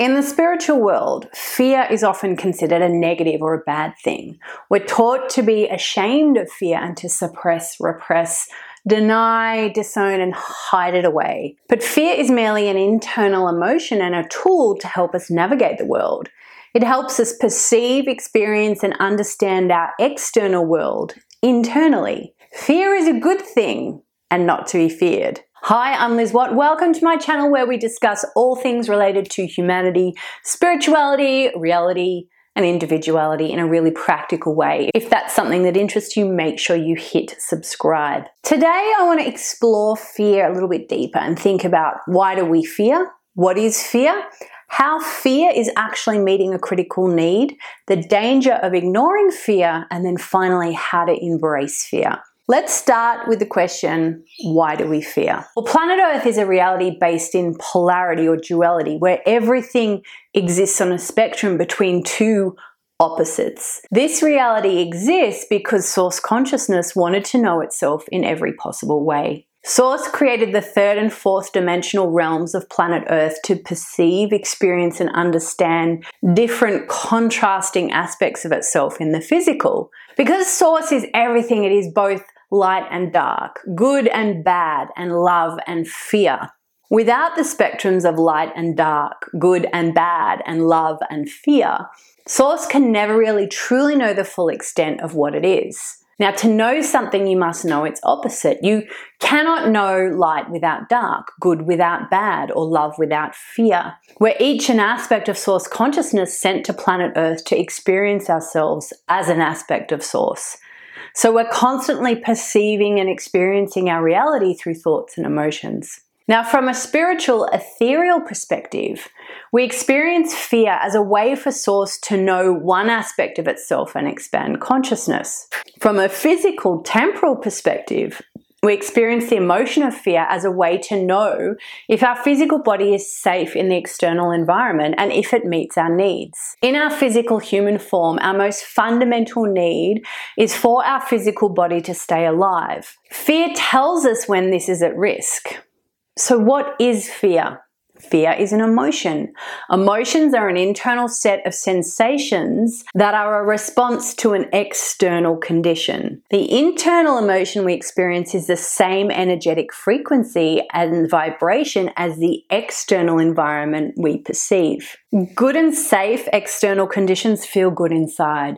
In the spiritual world, fear is often considered a negative or a bad thing. We're taught to be ashamed of fear and to suppress, repress, deny, disown, and hide it away. But fear is merely an internal emotion and a tool to help us navigate the world. It helps us perceive, experience, and understand our external world internally. Fear is a good thing and not to be feared. Hi, I'm Liz Watt. Welcome to my channel where we discuss all things related to humanity, spirituality, reality, and individuality in a really practical way. If that's something that interests you, make sure you hit subscribe. Today, I want to explore fear a little bit deeper and think about why do we fear? What is fear? How fear is actually meeting a critical need, the danger of ignoring fear, and then finally how to embrace fear. Let's start with the question, why do we fear? Well, planet Earth is a reality based in polarity or duality, where everything exists on a spectrum between two opposites. This reality exists because Source consciousness wanted to know itself in every possible way. Source created the third and fourth dimensional realms of planet Earth to perceive, experience, and understand different contrasting aspects of itself in the physical. Because Source is everything, it is both light and dark, good and bad, and love and fear. Without the spectrums of light and dark, good and bad, and love and fear, Source can never really truly know the full extent of what it is. Now, to know something, you must know its opposite. You cannot know light without dark, good without bad, or love without fear. We're each an aspect of Source consciousness sent to planet Earth to experience ourselves as an aspect of Source. So we're constantly perceiving and experiencing our reality through thoughts and emotions. Now, from a spiritual, ethereal perspective, we experience fear as a way for Source to know one aspect of itself and expand consciousness. From a physical, temporal perspective, we experience the emotion of fear as a way to know if our physical body is safe in the external environment and if it meets our needs. In our physical human form, our most fundamental need is for our physical body to stay alive. Fear tells us when this is at risk. So what is fear? Fear is an emotion. Emotions are an internal set of sensations that are a response to an external condition. The internal emotion we experience is the same energetic frequency and vibration as the external environment we perceive. Good and safe external conditions feel good inside.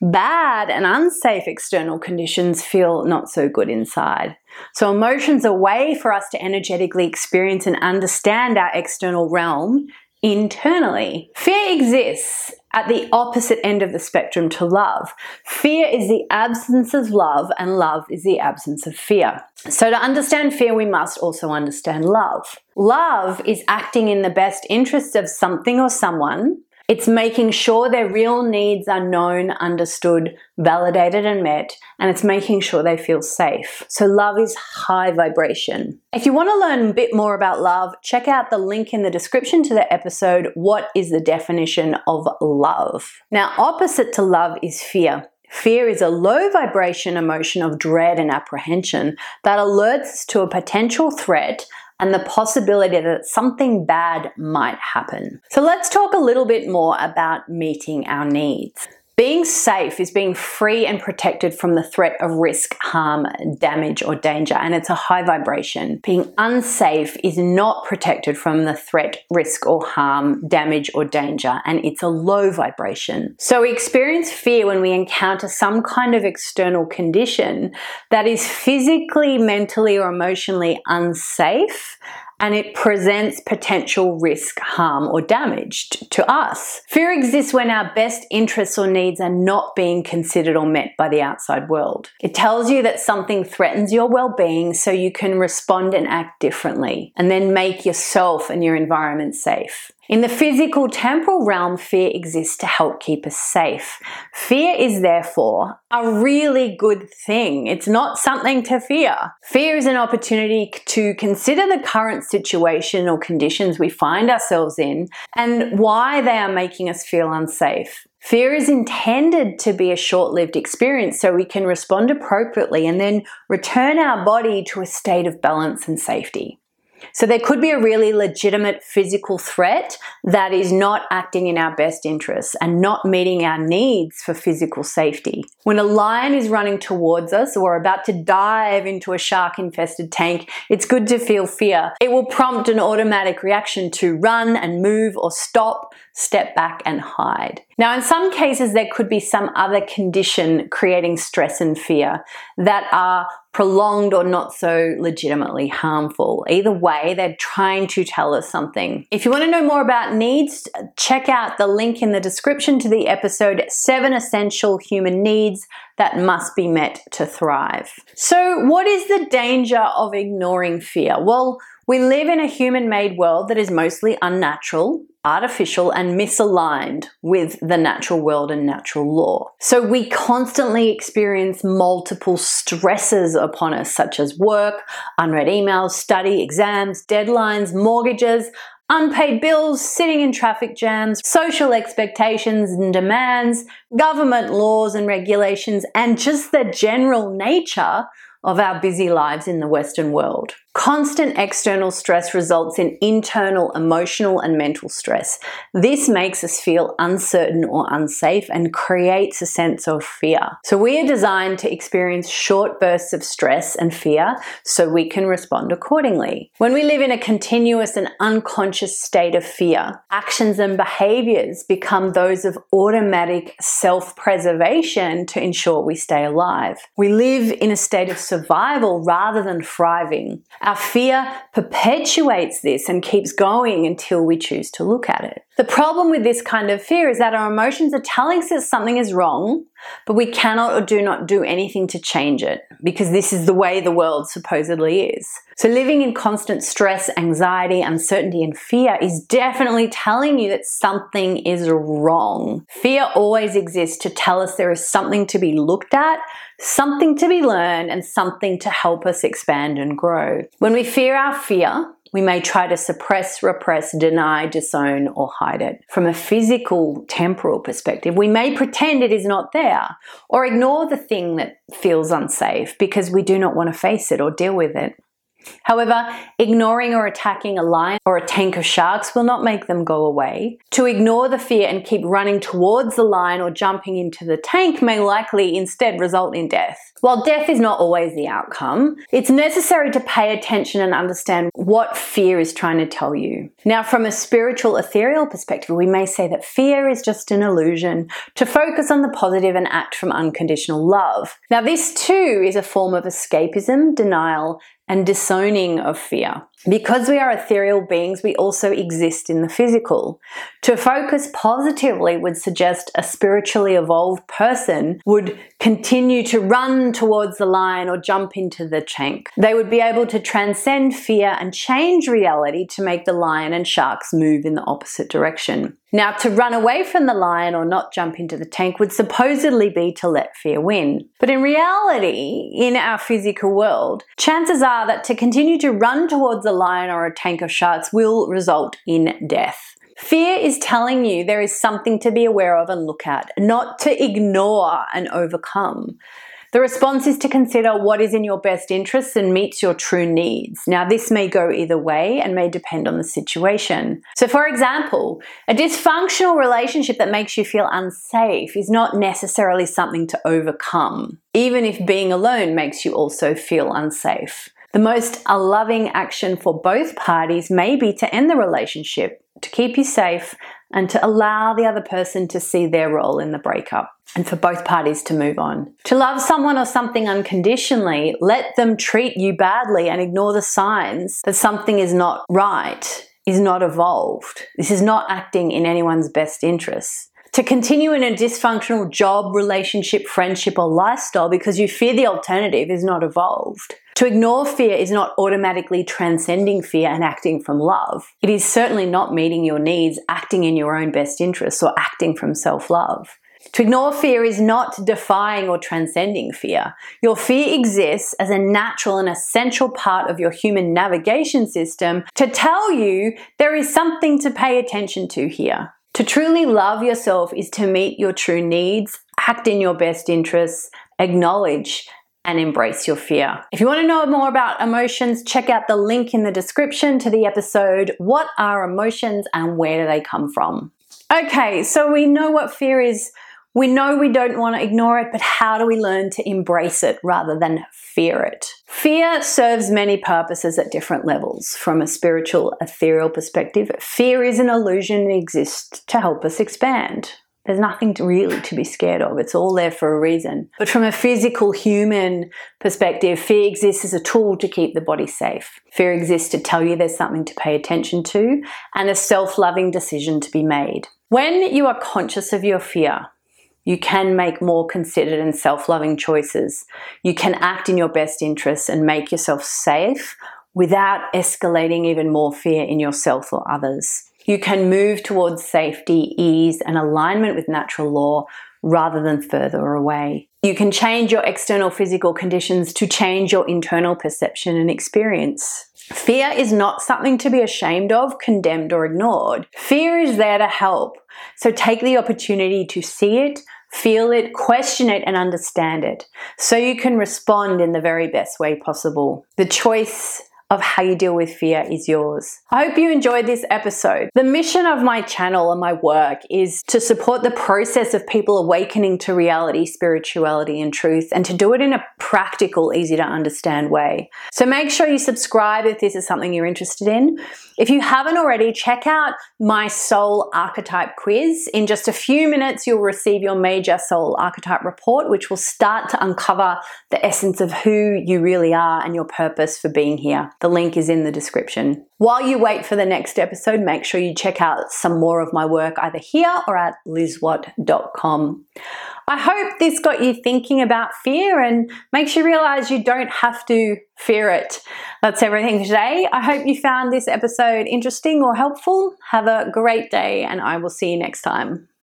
Bad and unsafe external conditions feel not so good inside. So emotions are a way for us to energetically experience and understand our external realm internally. Fear exists at the opposite end of the spectrum to love. Fear is the absence of love, and love is the absence of fear. So to understand fear, we must also understand love. Love is acting in the best interests of something or someone. It's making sure their real needs are known, understood, validated, and met, and it's making sure they feel safe. So love is high vibration. If you want to learn a bit more about love, check out the link in the description to the episode, What is the Definition of Love? Now, opposite to love is fear. Fear is a low vibration emotion of dread and apprehension that alerts us to a potential threat and the possibility that something bad might happen. So let's talk a little bit more about meeting our needs. Being safe is being free and protected from the threat of risk, harm, damage, or danger, and it's a high vibration. Being unsafe is not protected from the threat, risk, or harm, damage, or danger, and it's a low vibration. So we experience fear when we encounter some kind of external condition that is physically, mentally, or emotionally unsafe, and it presents potential risk, harm, or damage to us. Fear exists when our best interests or needs are not being considered or met by the outside world. It tells you that something threatens your well-being so you can respond and act differently, and then make yourself and your environment safe. In the physical temporal realm, fear exists to help keep us safe. Fear is therefore a really good thing. It's not something to fear. Fear is an opportunity to consider the current situation or conditions we find ourselves in and why they are making us feel unsafe. Fear is intended to be a short-lived experience so we can respond appropriately and then return our body to a state of balance and safety. So there could be a really legitimate physical threat that is not acting in our best interests and not meeting our needs for physical safety. When a lion is running towards us or about to dive into a shark-infested tank, it's good to feel fear. It will prompt an automatic reaction to run and move or stop, step back and hide. Now, in some cases, there could be some other condition creating stress and fear that are prolonged or not so legitimately harmful. Either way, they're trying to tell us something. If you want to know more about needs, check out the link in the description to the episode 7 Essential Human Needs that Must Be Met to Thrive. So what is the danger of ignoring fear? Well, we live in a human-made world that is mostly unnatural, artificial, and misaligned with the natural world and natural law. So we constantly experience multiple stresses upon us, such as work, unread emails, study, exams, deadlines, mortgages, unpaid bills, sitting in traffic jams, social expectations and demands, government laws and regulations, and just the general nature of our busy lives in the Western world. Constant external stress results in internal emotional and mental stress. This makes us feel uncertain or unsafe and creates a sense of fear. So we are designed to experience short bursts of stress and fear so we can respond accordingly. When we live in a continuous and unconscious state of fear, actions and behaviors become those of automatic self-preservation to ensure we stay alive. We live in a state of survival rather than thriving. Our fear perpetuates this and keeps going until we choose to look at it. The problem with this kind of fear is that our emotions are telling us that something is wrong, but we cannot or do not do anything to change it because this is the way the world supposedly is. So living in constant stress, anxiety, uncertainty, and fear is definitely telling you that something is wrong. Fear always exists to tell us there is something to be looked at, something to be learned, and something to help us expand and grow. When we fear our fear, we may try to suppress, repress, deny, disown, or hide it. From a physical, temporal perspective, we may pretend it is not there or ignore the thing that feels unsafe because we do not want to face it or deal with it. However, ignoring or attacking a lion or a tank of sharks will not make them go away. To ignore the fear and keep running towards the lion or jumping into the tank may likely instead result in death. While death is not always the outcome, it's necessary to pay attention and understand what fear is trying to tell you. Now, from a spiritual, ethereal perspective, we may say that fear is just an illusion to focus on the positive and act from unconditional love. Now, this too is a form of escapism, denial, and disowning of fear. Because we are ethereal beings, we also exist in the physical. To focus positively would suggest a spiritually evolved person would continue to run towards the lion or jump into the tank. They would be able to transcend fear and change reality to make the lion and sharks move in the opposite direction. Now, to run away from the lion or not jump into the tank would supposedly be to let fear win. But in reality, in our physical world, chances are that to continue to run towards a lion or a tank of sharks will result in death. Fear is telling you there is something to be aware of and look at, not to ignore and overcome. The response is to consider what is in your best interests and meets your true needs. Now, this may go either way and may depend on the situation. So, for example, a dysfunctional relationship that makes you feel unsafe is not necessarily something to overcome, even if being alone makes you also feel unsafe. The most loving action for both parties may be to end the relationship, to keep you safe, and to allow the other person to see their role in the breakup, and for both parties to move on. To love someone or something unconditionally, let them treat you badly and ignore the signs that something is not right, is not evolved. This is not acting in anyone's best interests. To continue in a dysfunctional job, relationship, friendship, or lifestyle because you fear the alternative is not evolved. To ignore fear is not automatically transcending fear and acting from love. It is certainly not meeting your needs, acting in your own best interests, or acting from self-love. To ignore fear is not defying or transcending fear. Your fear exists as a natural and essential part of your human navigation system to tell you there is something to pay attention to here. To truly love yourself is to meet your true needs, act in your best interests, acknowledge and embrace your fear. If you want to know more about emotions, check out the link in the description to the episode, What Are Emotions and Where Do They Come From? Okay, so we know what fear is. We know we don't want to ignore it, but how do we learn to embrace it rather than fear it? Fear serves many purposes at different levels. From a spiritual, ethereal perspective, fear is an illusion that exists to help us expand. There's nothing really to be scared of. It's all there for a reason. But from a physical, human perspective, fear exists as a tool to keep the body safe. Fear exists to tell you there's something to pay attention to and a self-loving decision to be made. When you are conscious of your fear, you can make more considered and self-loving choices. You can act in your best interests and make yourself safe without escalating even more fear in yourself or others. You can move towards safety, ease, and alignment with natural law rather than further away. You can change your external physical conditions to change your internal perception and experience. Fear is not something to be ashamed of, condemned, or ignored. Fear is there to help. So take the opportunity to see it, feel it, question it, and understand it, so you can respond in the very best way possible. The choice of how you deal with fear is yours. I hope you enjoyed this episode. The mission of my channel and my work is to support the process of people awakening to reality, spirituality, and truth, and to do it in a practical, easy to understand way. So make sure you subscribe if this is something you're interested in. If you haven't already, check out my soul archetype quiz. In just a few minutes, you'll receive your major soul archetype report, which will start to uncover the essence of who you really are and your purpose for being here. The link is in the description. While you wait for the next episode, make sure you check out some more of my work either here or at lizwatt.com. I hope this got you thinking about fear and makes you realize you don't have to fear it. That's everything today. I hope you found this episode interesting or helpful. Have a great day, and I will see you next time.